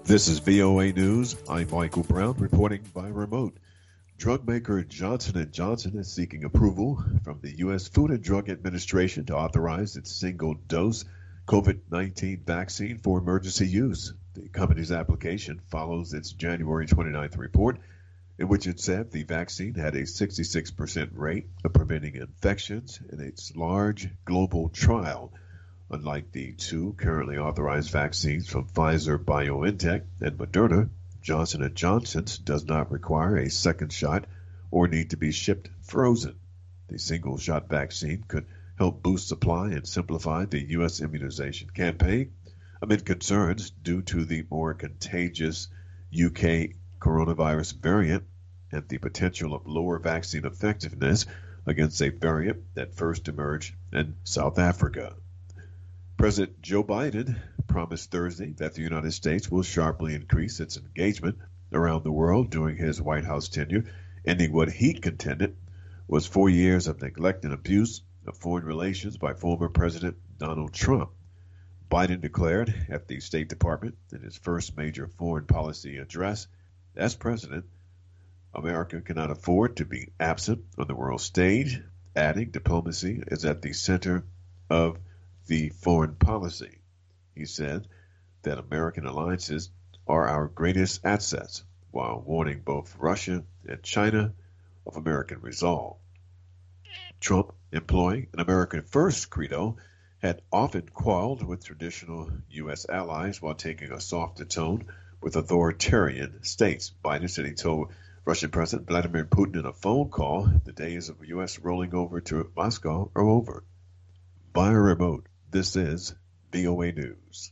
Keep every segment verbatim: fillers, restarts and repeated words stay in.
This is V O A News. I'm Michael Brown reporting by remote. Drug maker Johnson and Johnson is seeking approval from the U S Food and Drug Administration to authorize its single-dose COVID nineteen vaccine for emergency use. The company's application follows its January twenty-ninth report, in which it said the vaccine had a sixty-six percent rate of preventing infections in its large global trial. Unlike the two currently authorized vaccines from Pfizer, BioNTech, and Moderna, Johnson and Johnson's does not require a second shot or need to be shipped frozen. The single-shot vaccine could help boost supply and simplify the U S immunization campaign amid concerns due to the more contagious U K coronavirus variant and the potential of lower vaccine effectiveness against a variant that first emerged in South Africa. President Joe Biden promised Thursday that the United States will sharply increase its engagement around the world during his White House tenure, ending what he contended was four years of neglect and abuse of foreign relations by former President Donald Trump. Biden declared at the State Department in his first major foreign policy address as president, America cannot afford to be absent on the world stage, adding diplomacy is at the center of the foreign policy. He said that American alliances are our greatest assets, while warning both Russia and China of American resolve. Trump, employing an American first credo, had often quarreled with traditional U S allies while taking a softer tone with authoritarian states. Biden said he told Russian President Vladimir Putin in a phone call the days of the U S rolling over to Moscow are over. Via remote, this is V O A News.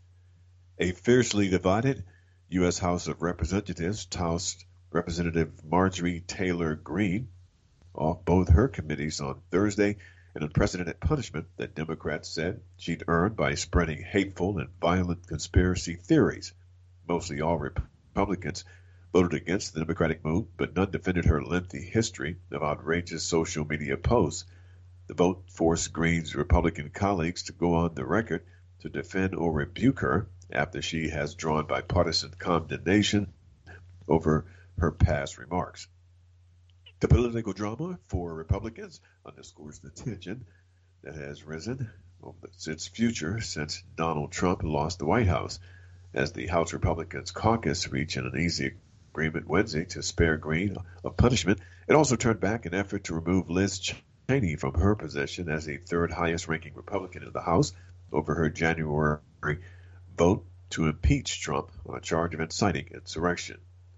A fiercely divided U S House of Representatives tossed Representative Marjorie Taylor Greene off both her committees on Thursday, an unprecedented punishment that Democrats said she'd earned by spreading hateful and violent conspiracy theories. Mostly all Republicans voted against the Democratic move, but none defended her lengthy history of outrageous social media posts. The vote forced Greene's Republican colleagues to go on the record to defend or rebuke her after she has drawn bipartisan condemnation over her past remarks. The political drama for Republicans underscores the tension that has risen over its future since Donald Trump lost the White House. As the House Republicans caucus reached an uneasy agreement Wednesday to spare Greene of punishment, it also turned back an effort to remove Liz Cheney from her position as the third highest ranking Republican in the House over her January vote to impeach Trump on a charge of inciting insurrection.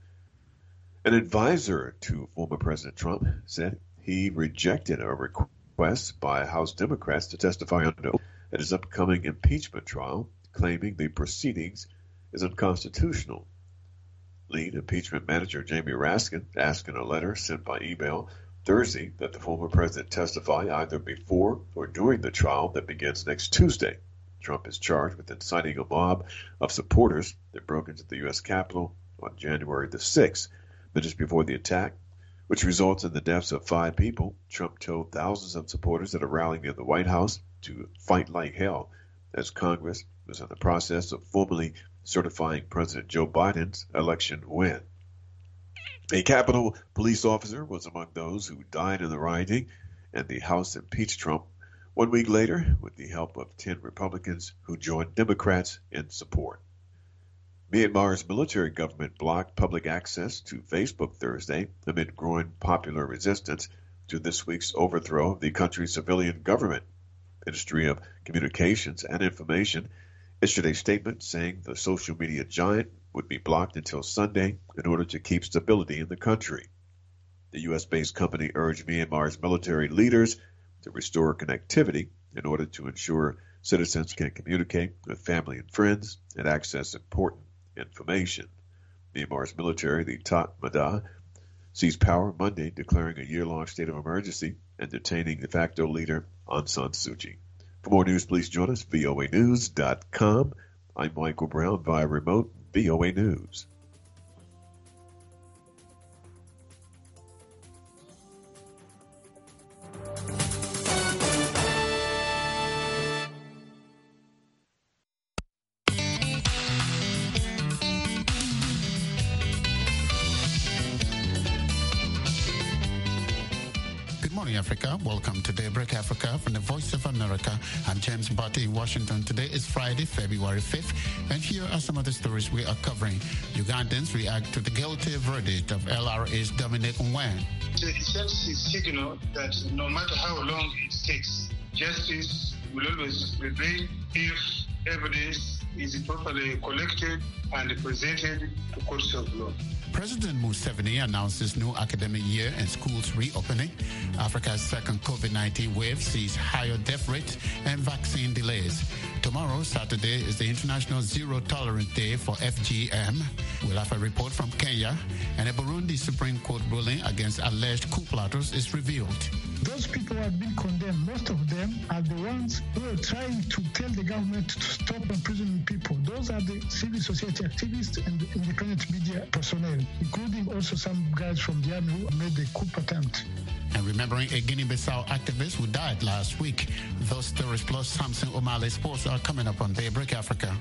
An advisor to former President Trump said he rejected a request by House Democrats to testify under oath at his upcoming impeachment trial, claiming the proceedings is unconstitutional. Lead impeachment manager Jamie Raskin asked in a letter sent by email Thursday that the former president testify either before or during the trial that begins next Tuesday. Trump is charged with inciting a mob of supporters that broke into the U S Capitol on January the sixth. Minutes before the attack, which results in the deaths of five people, Trump told thousands of supporters that are rallying near the White House to fight like hell as Congress was in the process of formally certifying President Joe Biden's election win. A Capitol police officer was among those who died in the rioting, and the House impeached Trump one week later with the help of ten Republicans who joined Democrats in support. Myanmar's military government blocked public access to Facebook Thursday amid growing popular resistance to this week's overthrow of the country's civilian government. Ministry of Communications and Information issued a statement saying the social media giant would be blocked until Sunday in order to keep stability in the country. The U S-based company urged Myanmar's military leaders to restore connectivity in order to ensure citizens can communicate with family and friends and access important information. Myanmar's military, the Tatmadaw, seized power Monday, declaring a year-long state of emergency and detaining de facto leader Aung San Suu Kyi. For more news, please join us, V O A news dot com. I'm Michael Brown via remote, V O A News. morning, Africa. Welcome to Daybreak Africa from the Voice of America. I'm James Barty in Washington. Today is Friday, February fifth, and here are some of the stories we are covering. Ugandans react to the guilty verdict of L R A's Dominic Ongwen. It sends a signal that no matter how long it takes, justice will always prevail if evidence is properly collected and presented to courts of law. President Museveni announces new academic year and schools reopening. Africa's second COVID nineteen wave sees higher death rates and vaccine delays. Tomorrow, Saturday, is the International Zero Tolerance Day for F G M. We'll have a report from Kenya, and a Burundi Supreme Court ruling against alleged coup plotters is revealed. Those people have been condemned. Most of them are the ones who are trying to tell the government to stop imprisoning people. Those are the civil society activists and the independent media personnel, including also some guys from the army who made the coup attempt. And remembering a Guinea-Bissau activist who died last week. Those stories plus Samson O'Malley Sports are coming up on Daybreak Africa.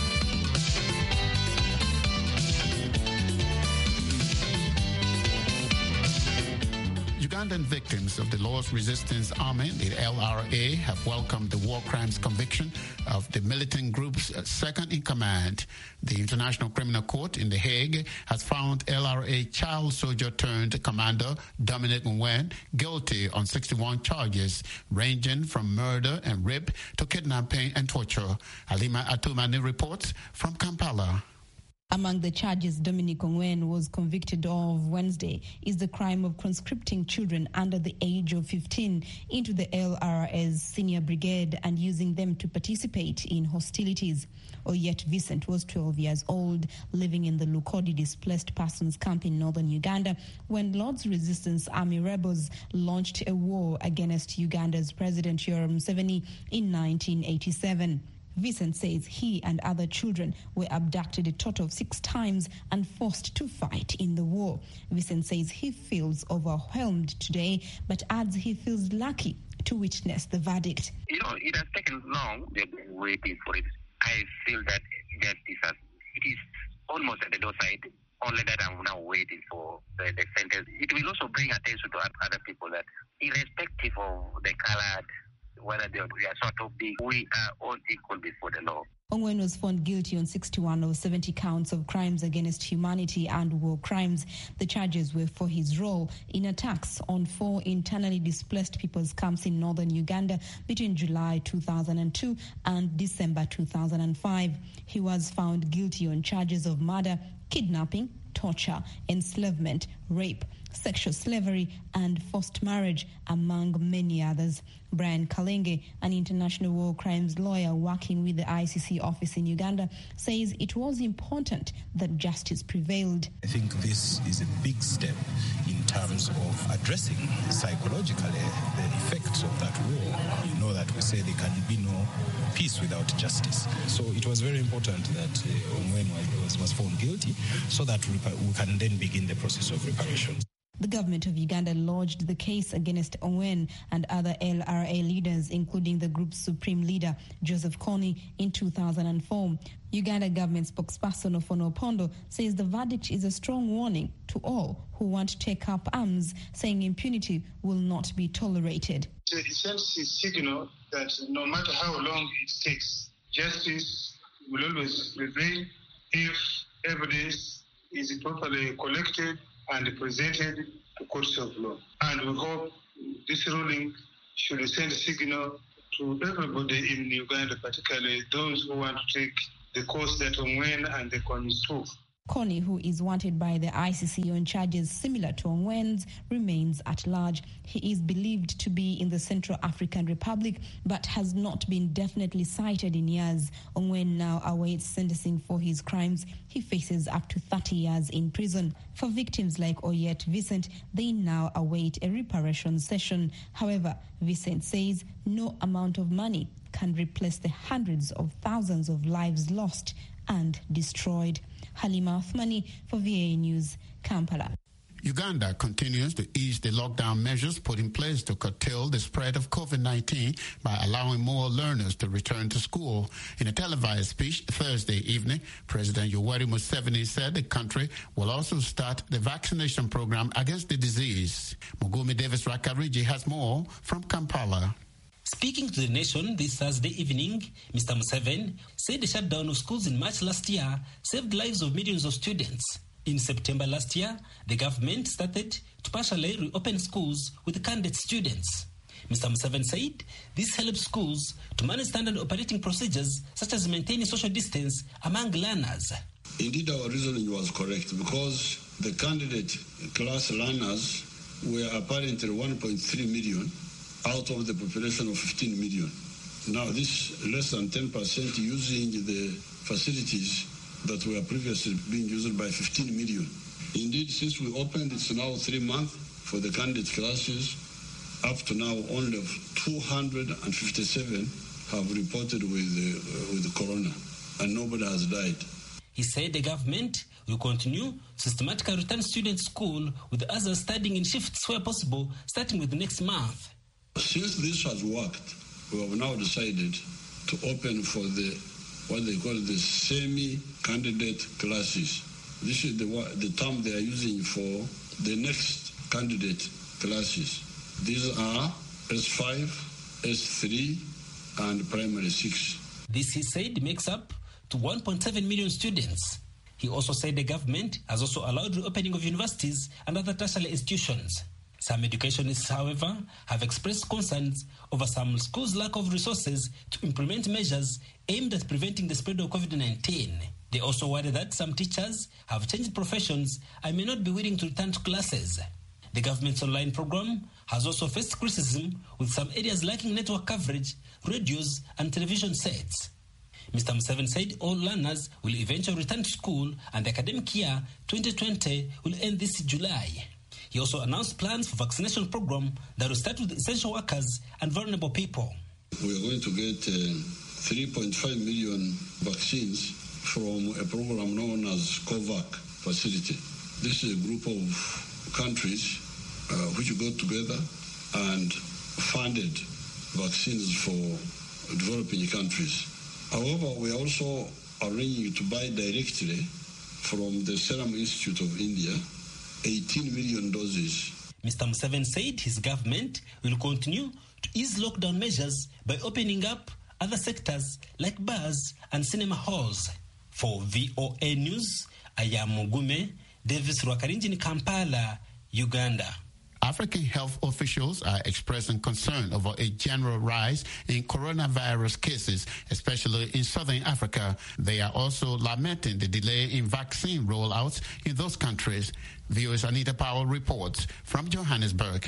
Ugandan victims of the Lord's Resistance Army, the L R A, have welcomed the war crimes conviction of the militant group's second-in-command. The International Criminal Court in The Hague has found L R A child soldier-turned-commander Dominic Ongwen guilty on sixty-one charges, ranging from murder and rape to kidnapping and torture. Halima Atumani reports from Kampala. Among the charges Dominic Ongwen was convicted of Wednesday is the crime of conscripting children under the age of fifteen into the L R A's senior brigade and using them to participate in hostilities. Oyet Vincent was twelve years old, living in the Lukodi displaced persons camp in northern Uganda when Lord's Resistance Army rebels launched a war against Uganda's President Yoweri Museveni in nineteen eighty-seven. Vincent says he and other children were abducted a total of six times and forced to fight in the war. Vincent says he feels overwhelmed today, but adds he feels lucky to witness the verdict. You know, it has taken long. They've been waiting for it. I feel that justice has, it is almost at the doorstep. Only that I'm now waiting for the, the sentence. It will also bring attention to other people that, irrespective of the color, whether they are sort of big, we are all equal before the law. Ongwen was found guilty on sixty-one of seventy counts of crimes against humanity and war crimes. The charges were for his role in attacks on four internally displaced people's camps in northern Uganda between July two thousand two and December two thousand five. He was found guilty on charges of murder, kidnapping, torture, enslavement, rape, sexual slavery, and forced marriage, among many others. Brian Kalenge, an international war crimes lawyer working with the I C C office in Uganda, says it was important that justice prevailed. I think this is a big step in terms of addressing psychologically the effects of that war. You know that we say there can be no peace without justice. So it was very important that uh, Ongwen was, was found guilty so that we can then begin the process of reparations. The government of Uganda lodged the case against Ongwen and other L R A leaders, including the group's supreme leader, Joseph Kony, in two thousand four. Uganda government spokesperson Ofono Opondo says the verdict is a strong warning to all who want to take up arms, saying impunity will not be tolerated. It sends a signal that no matter how long it takes, justice will always prevail if evidence is properly collected and presented to courts of law. And we hope this ruling should send a signal to everybody in Uganda, particularly those who want to take the course that Ongwen and the Kony took. Kony, who is wanted by the I C C on charges similar to Ongwen's, remains at large. He is believed to be in the Central African Republic, but has not been definitely cited in years. Ongwen now awaits sentencing for his crimes. He faces up to thirty years in prison. For victims like Oyet Vincent, they now await a reparation session. However, Vincent says no amount of money can replace the hundreds of thousands of lives lost and destroyed. Halima Athmani for V A News, Kampala. Uganda continues to ease the lockdown measures put in place to curtail the spread of COVID nineteen by allowing more learners to return to school. In a televised speech Thursday evening, President Yoweri Museveni said the country will also start the vaccination program against the disease. Mugumi Davis Rakariji has more from Kampala. Speaking to the nation this Thursday evening, Mister Museveni said the shutdown of schools in March last year saved lives of millions of students. In September last year, the government started to partially reopen schools with candidate students. Mister Museveni said this helps schools to manage standard operating procedures such as maintaining social distance among learners. Indeed, our reasoning was correct because the candidate class learners were apparently one point three million out of the population of fifteen million. Now, this less than ten percent using the facilities that were previously being used by fifteen million. Indeed, since we opened, it's now three months for the candidate classes. Up to now, only two hundred fifty-seven have reported with, uh, with corona, and nobody has died. He said the government will continue to systematically return students to school, with others studying in shifts where possible, starting with next month. Since this has worked, we have now decided to open for the what they call the semi-candidate classes. This is the, the term they are using for the next candidate classes. These are S five, S three, and primary six. This, he said, makes up to one point seven million students. He also said the government has also allowed reopening of universities and other tertiary institutions. Some educationists, however, have expressed concerns over some schools' lack of resources to implement measures aimed at preventing the spread of COVID nineteen. They also worry that some teachers have changed professions and may not be willing to return to classes. The government's online program has also faced criticism, with some areas lacking network coverage, radios, and television sets. Mister Museveni said all learners will eventually return to school and the academic year twenty twenty will end this July. He also announced plans for vaccination program that will start with essential workers and vulnerable people. We are going to get uh, three point five million vaccines from a program known as COVAX facility. This is a group of countries uh, which got together and funded vaccines for developing countries. However, we are also arranging to buy directly from the Serum Institute of India eighteen million doses. Mister Museveni said his government will continue to ease lockdown measures by opening up other sectors like bars and cinema halls. For V O A News, I am Mugume Davis Rwakarinji in Kampala, Uganda. African health officials are expressing concern over a general rise in coronavirus cases, especially in southern Africa. They are also lamenting the delay in vaccine rollouts in those countries. V O A's Anita Powell reports from Johannesburg.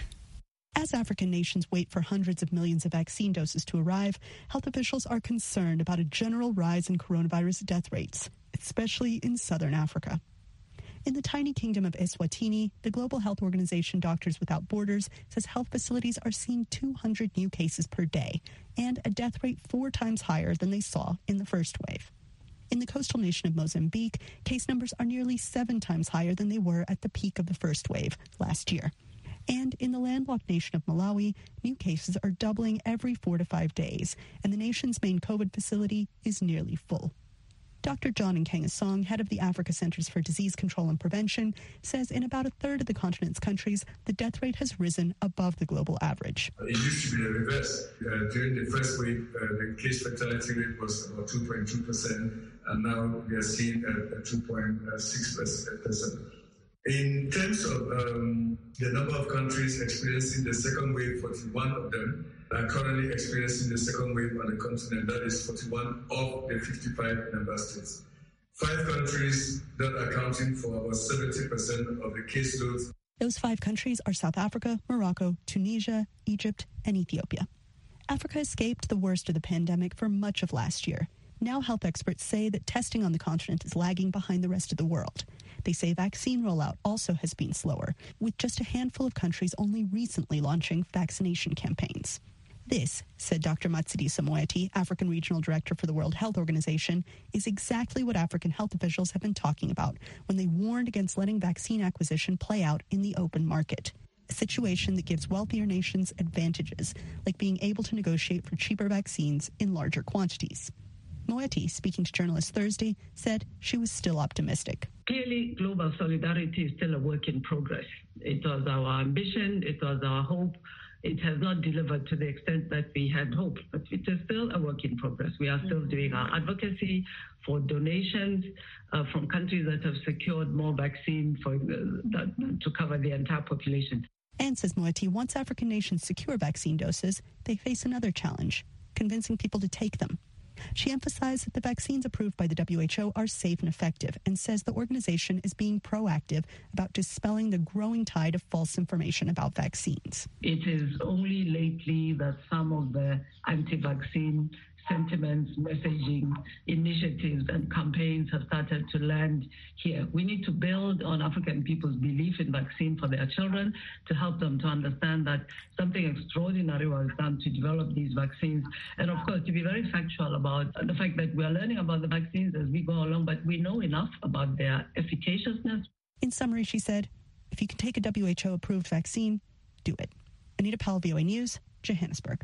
As African nations wait for hundreds of millions of vaccine doses to arrive, health officials are concerned about a general rise in coronavirus death rates, especially in southern Africa. In the tiny kingdom of Eswatini, the global health organization Doctors Without Borders says health facilities are seeing two hundred new cases per day and a death rate four times higher than they saw in the first wave. In the coastal nation of Mozambique, case numbers are nearly seven times higher than they were at the peak of the first wave last year. And in the landlocked nation of Malawi, new cases are doubling every four to five days, and the nation's main COVID facility is nearly full. Doctor John Nkengasong, head of the Africa Centers for Disease Control and Prevention, says in about a third of the continent's countries, the death rate has risen above the global average. It used to be the reverse. Uh, during the first wave, uh, the case fatality rate was about two point two percent, and now we are seeing a, a two point six percent. In terms of um, the number of countries experiencing the second wave, forty-one of them are currently experiencing the second wave on the continent. That is forty-one of the fifty-five member states. Five countries that are accounting for about seventy percent of the caseloads. Those five countries are South Africa, Morocco, Tunisia, Egypt, and Ethiopia. Africa escaped the worst of the pandemic for much of last year. Now health experts say that testing on the continent is lagging behind the rest of the world. They say vaccine rollout also has been slower, with just a handful of countries only recently launching vaccination campaigns. This, said Doctor Matshidiso Moeti, African Regional Director for the World Health Organization, is exactly what African health officials have been talking about when they warned against letting vaccine acquisition play out in the open market. A situation that gives wealthier nations advantages, like being able to negotiate for cheaper vaccines in larger quantities. Moeti, speaking to journalists Thursday, said she was still optimistic. Clearly, global solidarity is still a work in progress. It was our ambition, it was our hope. It has not delivered to the extent that we had hoped, but it is still a work in progress. We are still doing our advocacy for donations uh, from countries that have secured more vaccine for, uh, that, to cover the entire population. And, says Moeti, once African nations secure vaccine doses, they face another challenge, convincing people to take them. She emphasized that the vaccines approved by the W H O are safe and effective, and says the organization is being proactive about dispelling the growing tide of false information about vaccines. It is only lately that some of the anti-vaccine sentiments, messaging, initiatives and campaigns have started to land here. We need to build on African people's belief in vaccine for their children to help them to understand that something extraordinary was done to develop these vaccines. And of course, to be very factual about the fact that we are learning about the vaccines as we go along, but we know enough about their efficaciousness. In summary, she said, if you can take a W H O-approved vaccine, do it. Anita Powell, V O A News, Johannesburg.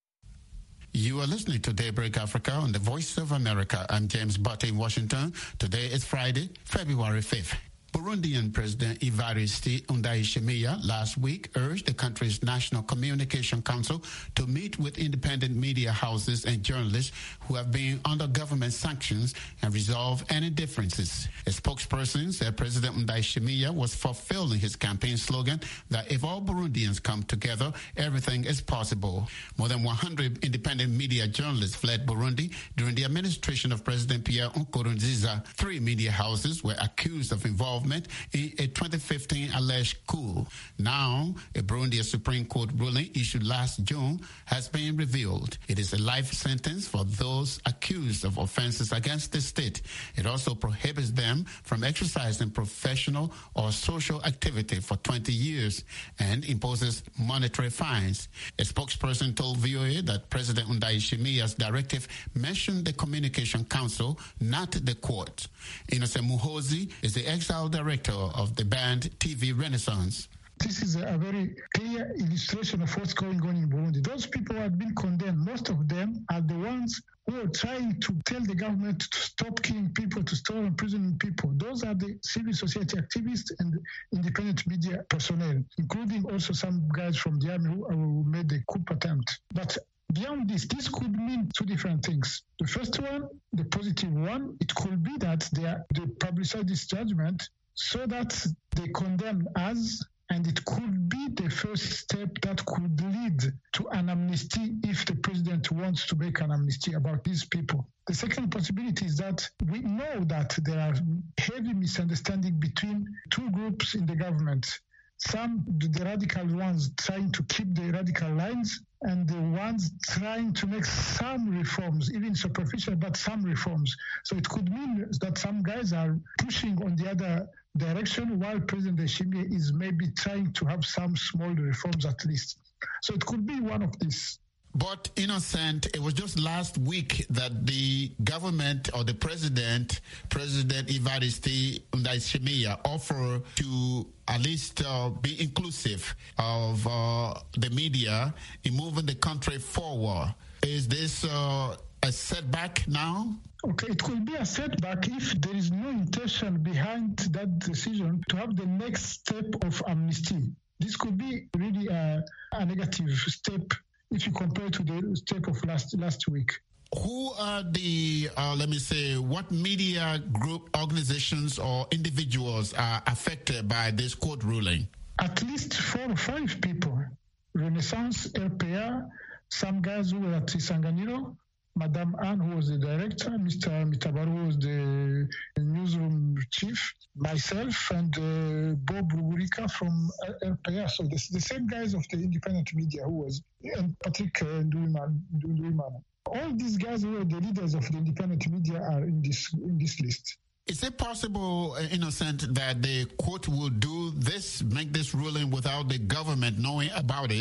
You are listening to Daybreak Africa on the Voice of America. I'm James Butte in Washington. Today is Friday, February fifth. Burundian President Evariste Ndayishimiye last week urged the country's National Communication Council to meet with independent media houses and journalists who have been under government sanctions and resolve any differences. A spokesperson said President Ndayishimiye was fulfilling his campaign slogan that if all Burundians come together, everything is possible. More than one hundred independent media journalists fled Burundi during the administration of President Pierre Nkurunziza. Three media houses were accused of involvement in a twenty fifteen alleged coup. Now, a Burundi Supreme Court ruling issued last June has been revealed. It is a life sentence for those accused of offenses against the state. It also prohibits them from exercising professional or social activity for twenty years and imposes monetary fines. A spokesperson told V O A that President Ndayishimiye's directive mentioned the Communication Council, not the court. Innocent Muhozi is the exiled director of the band T V Renaissance. This is a very clear illustration of what's going on in Burundi. Those people who have been condemned, most of them are the ones who are trying to tell the government to stop killing people, to stop imprisoning people. Those are the civil society activists and independent media personnel, including also some guys from the army who, who made the coup attempt. But beyond this, this could mean two different things. The first one, the positive one, it could be that they, are, they publicize this judgment so that they condemn us, and it could be the first step that could lead to an amnesty if the president wants to make an amnesty about these people. The second possibility is that we know that there are heavy misunderstanding between two groups in the government. Some, the radical ones, trying to keep the radical lines, and the ones trying to make some reforms, even superficial, but some reforms. So it could mean that some guys are pushing on the other direction, while President Ndayishimiye is maybe trying to have some small reforms at least. So it could be one of these. But, Innocent, it was just last week that the government or the president, President Evariste Ndayishimiye, offered to at least uh, be inclusive of uh, the media in moving the country forward. Is this uh, a setback now? Okay, it could be a setback if there is no intention behind that decision to have the next step of amnesty. This could be really a, a negative step if you compare to the step of last last week. Who are the, uh, let me say, what media group, organizations, or individuals are affected by this court ruling? At least four or five people. Renaissance, R P A, some guys who were at Isanganiro, Madame Anne, who was the director, Mister Mitabaru, who was the newsroom chief, myself, and uh, Bob Rugurika from R P A. So the, the same guys of the independent media who was, and Patrick uh, Nduwimana. All these guys who are the leaders of the independent media are in this in this list. Is it possible, Innocent, that the court will do this, make this ruling without the government knowing about it?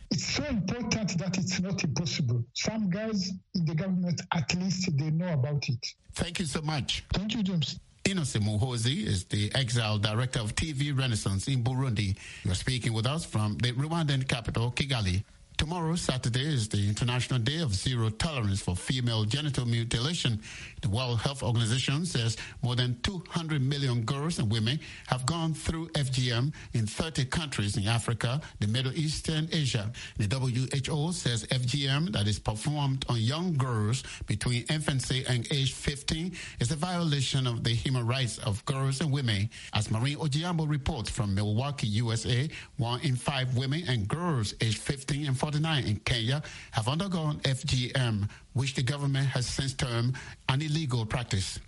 It's so important that it's not impossible. Some guys in the government, at least they know about it. Thank you so much. Thank you, James. Innocent Muhozi is the exiled director of T V Renaissance in Burundi. You're speaking with us from the Rwandan capital, Kigali. Tomorrow, Saturday, is the International Day of Zero Tolerance for Female Genital Mutilation. The World Health Organization says more than two hundred million girls and women have gone through F G M in thirty countries in Africa, the Middle East, and Asia. The W H O says F G M that is performed on young girls between infancy and age fifteen is a violation of the human rights of girls and women. As Maureen Ojiambo reports from Milwaukee, U S A, one in five women and girls aged fifteen and forty-nine in Kenya have undergone F G M, which the government has since termed an illegal practice.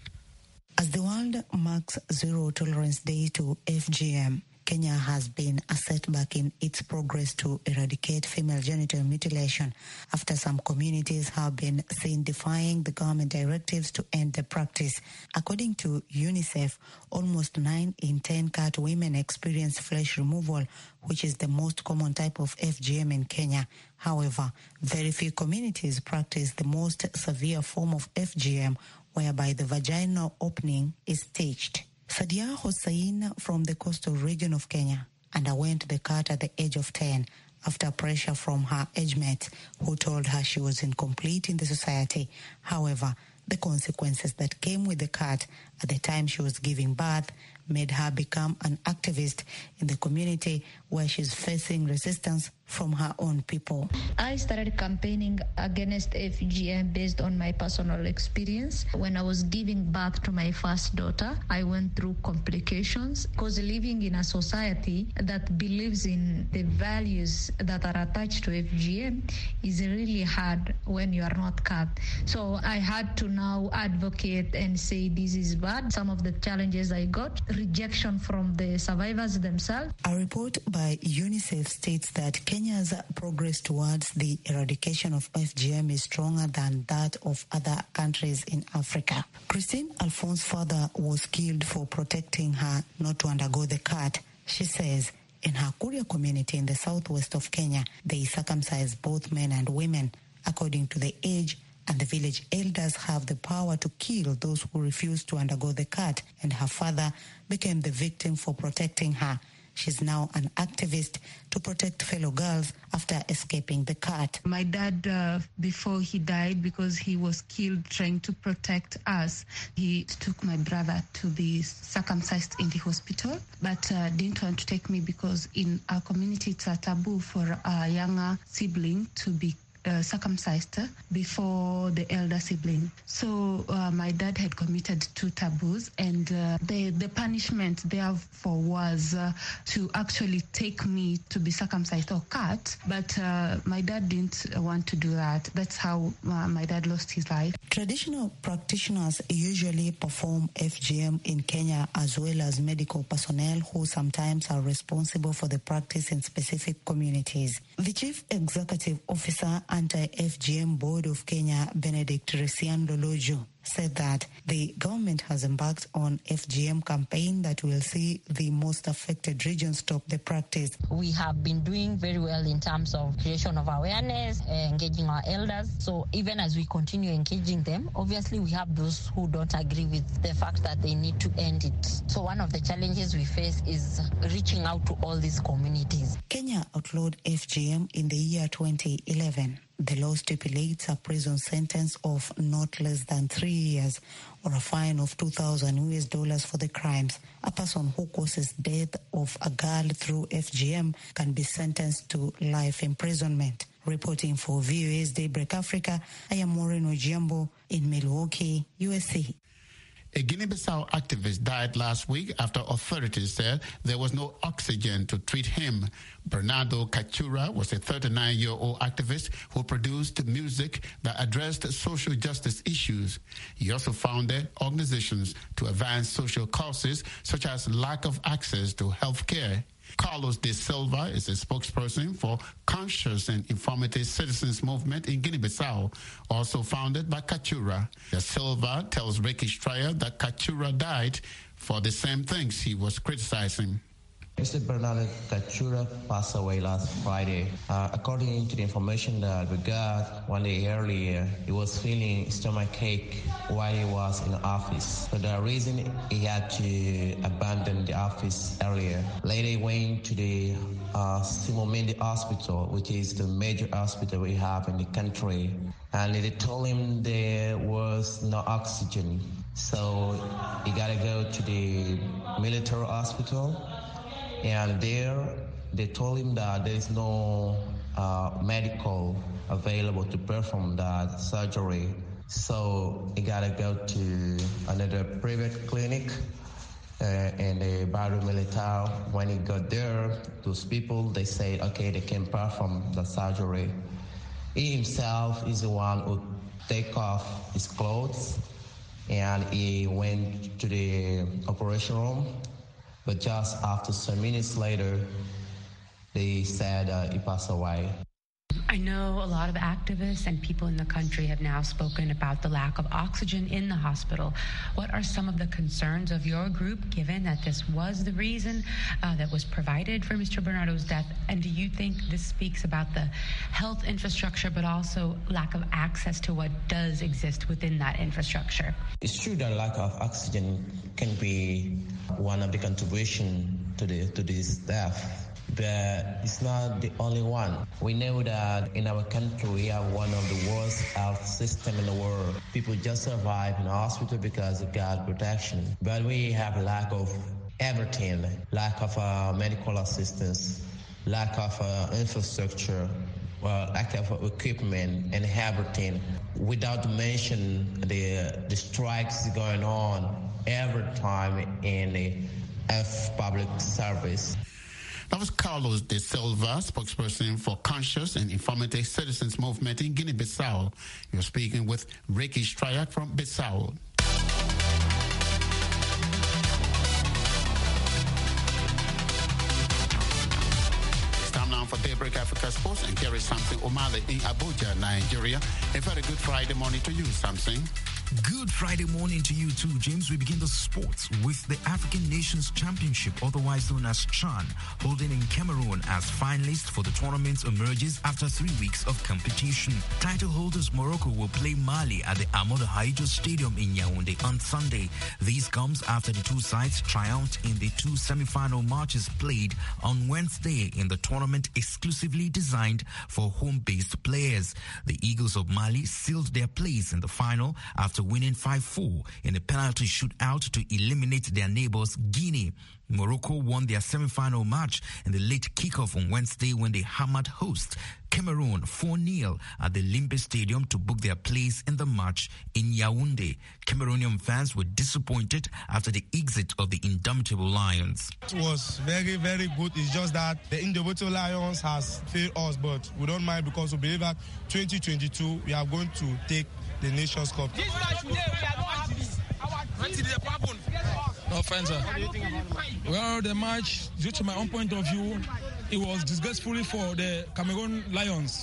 As the world marks Zero Tolerance Day to F G M, Kenya has been a setback in its progress to eradicate female genital mutilation after some communities have been seen defying the government directives to end the practice. According to UNICEF, almost nine in ten Kat women experience flesh removal, which is the most common type of F G M in Kenya. However, very few communities practice the most severe form of F G M, whereby the vaginal opening is staged. Sadia Hossein from the coastal region of Kenya underwent the cut at the age of ten after pressure from her age mates who told her she was incomplete in the society. However, the consequences that came with the cut at the time she was giving birth made her become an activist in the community where she's facing resistance from her own people. I started campaigning against F G M based on my personal experience. When I was giving birth to my first daughter, I went through complications because living in a society that believes in the values that are attached to F G M is really hard when you are not cut. So I had to now advocate and say this is bad. Some of the challenges I got, rejection from the survivors themselves. A report by UNICEF states that Kenya's progress towards the eradication of F G M is stronger than that of other countries in Africa. Christine Alphonse father was killed for protecting her not to undergo the cut. She says in her Kuria community in the southwest of Kenya, they circumcise both men and women according to the age, and the village elders have the power to kill those who refuse to undergo the cut, and her father became the victim for protecting her. She's now an activist to protect fellow girls after escaping the cut. My dad, uh, before he died, because he was killed trying to protect us, he took my brother to be circumcised in the hospital, but uh, didn't want to take me because in our community it's a taboo for a younger sibling to be Uh, circumcised before the elder sibling. So uh, my dad had committed two taboos, and uh, the, the punishment therefore was uh, to actually take me to be circumcised or cut, but uh, my dad didn't want to do that. That's how uh, my dad lost his life. Traditional practitioners usually perform F G M in Kenya, as well as medical personnel who sometimes are responsible for the practice in specific communities. The Chief Executive Officer Anti-F G M Board of Kenya, Benedict Resiando Lojo, said that the government has embarked on F G M campaign that will see the most affected regions stop the practice. We have been doing very well in terms of creation of awareness, uh, engaging our elders. So even as we continue engaging them, obviously we have those who don't agree with the fact that they need to end it. So one of the challenges we face is reaching out to all these communities. Kenya outlawed F G M in the year twenty eleven. The law stipulates a prison sentence of not less than three years or a fine of two thousand U S dollars for the crimes. A person who causes death of a girl through F G M can be sentenced to life imprisonment. Reporting for V O A's Daybreak Africa, I am Maureen Ojiambo in Milwaukee, U S A. A Guinea-Bissau activist died last week after authorities said there was no oxygen to treat him. Bernardo Kachura was a thirty-nine-year-old activist who produced music that addressed social justice issues. He also founded organizations to advance social causes such as lack of access to health care. Carlos de Silva is a spokesperson for Conscious and Informative Citizens Movement in Guinea-Bissau, also founded by Kachura. De Silva tells Ricky Stryer that Kachura died for the same things he was criticizing. Mister Bernardo Kachura passed away last Friday. Uh, according to the information that we got one day earlier, he was feeling stomachache while he was in the office. For that reason, he had to abandon the office earlier. Later, he went to the uh, Simomendi Hospital, which is the major hospital we have in the country. And they told him there was no oxygen. So he got to go to the military hospital. And there, they told him that there is no uh, medical available to perform that surgery. So he got to go to another private clinic uh, in the Barrio Militar. When he got there, those people, they said, okay, they can perform the surgery. He himself is the one who take off his clothes and he went to the operation room. But just after some minutes later, they said uh, he passed away. I know a lot of activists and people in the country have now spoken about the lack of oxygen in the hospital. What are some of the concerns of your group, given that this was the reason uh, that was provided for Mister Bernardo's death? And do you think this speaks about the health infrastructure, but also lack of access to what does exist within that infrastructure? It's true that lack of oxygen can be one of the contributions to the to this death. But it's not the only one. We know that in our country we have one of the worst health systems in the world. People just survive in the hospital because of God protection. But we have lack of everything, lack of uh, medical assistance, lack of uh, infrastructure, well, lack of equipment and everything. Without mention the the strikes going on every time in the F public service. That was Carlos de Silva, spokesperson for Conscious and Informative Citizens Movement in Guinea-Bissau. You're speaking with Ricky Stryak from Bissau. It's time now for Daybreak Africa Sports and Gary Samson Omale in Abuja, Nigeria. A very good Friday morning to you, Samson. Good Friday morning to you too, James. We begin the sports with the African Nations Championship, otherwise known as CHAN, holding in Cameroon as finalist for the tournament emerges after three weeks of competition. Title holders Morocco will play Mali at the Amadou Ahidjo Stadium in Yaoundé on Sunday. This comes after the two sides triumphed in the two semi-final matches played on Wednesday in the tournament exclusively designed for home-based players. The Eagles of Mali sealed their place in the final after winning five four in a penalty shootout to eliminate their neighbors Guinea. Morocco won their semi-final match in the late kickoff on Wednesday when they hammered host Cameroon four nil at the Limbe Stadium to book their place in the match in Yaoundé. Cameroonian fans were disappointed after the exit of the indomitable Lions. It was very, very good. It's just that the indomitable Lions has failed us, but we don't mind because we believe that twenty twenty-two we are going to take the Nations Cup. This match today, we are not happy. What did happen? No offense, sir. Well, the match, due to my own point of view, it was disgracefully for the Cameroon Lions.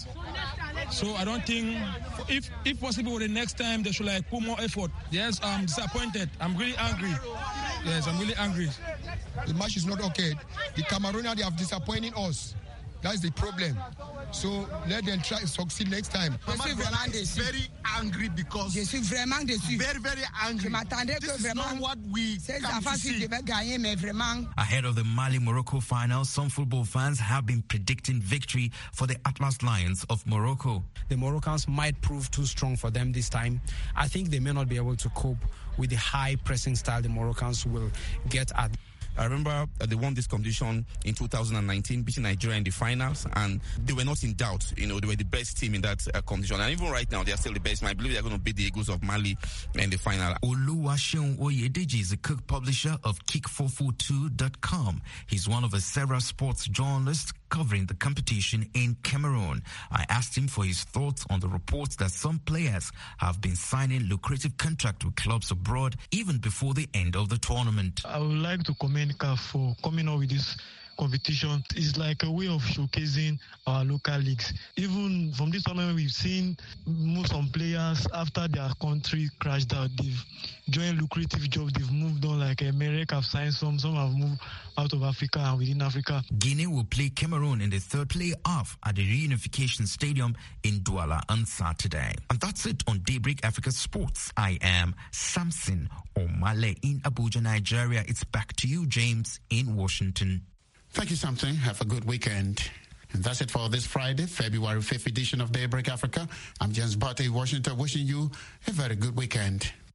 So I don't think, if if possible, the next time they should like put more effort. Yes, I'm disappointed. I'm really angry. Yes, I'm really angry. The match is not okay. The Cameroonians, they have disappointed us. That's the problem. So let them try to succeed next time. Je suis vraiment déçu. Very angry because je suis vraiment déçu. Very, very angry. Je m'attendais que vraiment what we ces enfants devaient gagner, mais vraiment. Ahead of the Mali-Morocco final, some football fans have been predicting victory for the Atlas Lions of Morocco. The Moroccans might prove too strong for them this time. I think they may not be able to cope with the high pressing style the Moroccans will get at. I remember they won this competition in two thousand nineteen, beating Nigeria in the finals, and they were not in doubt. You know, they were the best team in that uh, competition. And even right now, they are still the best. And I believe they are going to beat the Eagles of Mali in the final. Oluwaseun Oyedeji is a cook publisher of kick four forty-two dot com. He's one of the several sports journalists covering the competition in Cameroon. I asked him for his thoughts on the reports that some players have been signing lucrative contracts with clubs abroad even before the end of the tournament. I would like to commend C A F for coming up with this competition is like a way of showcasing our local leagues. Even from this tournament, we've seen most some players after their country crashed out, they've joined lucrative jobs, they've moved on, like America have signed some, some have moved out of Africa and within Africa. Guinea will play Cameroon in the third play-off at the Reunification Stadium in Douala on Saturday. And that's it on Daybreak Africa Sports. I am Samson Omale in Abuja, Nigeria. It's back to you, James, in Washington. Thank you, Samson. Have a good weekend. And that's it for this Friday, February fifth edition of Daybreak Africa. I'm James Barty in Washington, wishing you a very good weekend.